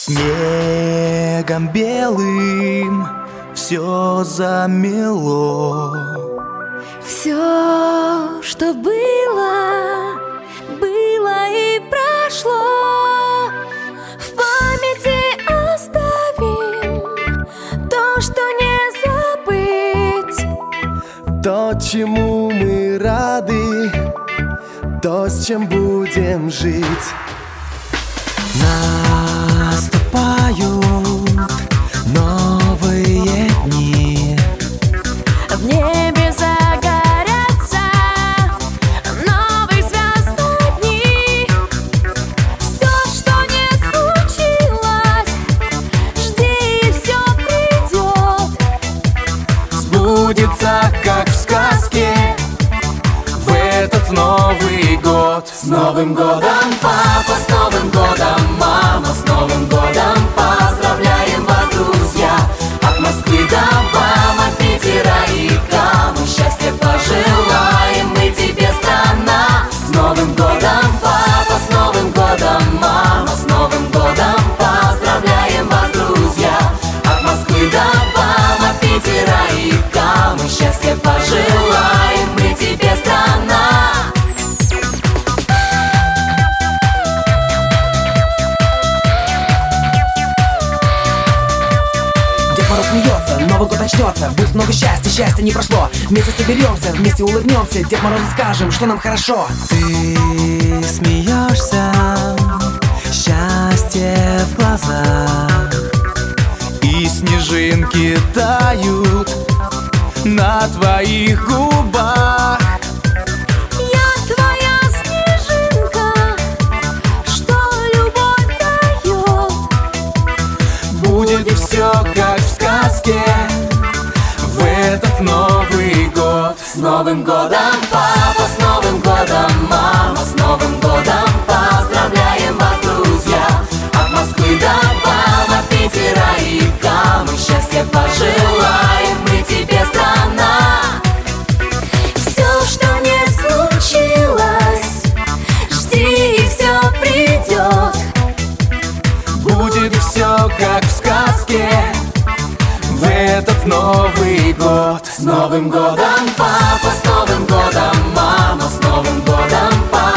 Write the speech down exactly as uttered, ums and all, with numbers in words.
Снегом белым все замело. Все, что было, было и прошло. В памяти оставим то, что не забыть. То, чему мы рады, то, с чем будем жить. Наступают новые дни. В небе загорятся новые звездные дни. Все, что не случилось, жди, и все придет. Сбудется, как в сказке, в этот Новый год. С Новым годом, папа, с Новым годом, мама, с Новым годом. Поздравляем вас, друзья, от Москвы до Бама, Питера и Камы. Счастья пожелаем мы тебе, страна. С Новым годом, папа, с Новым годом, мама, с Новым годом. Поздравляем вас, друзья, от Москвы до Бама, Питера и Камы. Счастья пожелаем мы тебе, страна. Смеется, Новый год начнется, будет много счастья, счастья не прошло. Вместе соберемся, вместе улыбнемся, Дед Морозу скажем, что нам хорошо. Ты смеешься, счастье в глазах, и снежинки тают на твоих губах. Я твоя снежинка, что любовь дает. Будет все как в сказке в этот Новый год. С Новым годом, папа, с Новым годом, мама, с Новым годом. Поздравляем вас, друзья, от Москвы до Бама, Питера и Камы. Счастья пожелаем мы тебе, страна. Все, что не случилось, жди, и все придет. Будет все как в сказке в этот Новый год. С Новым годом, папа, с Новым годом, мама, с Новым годом.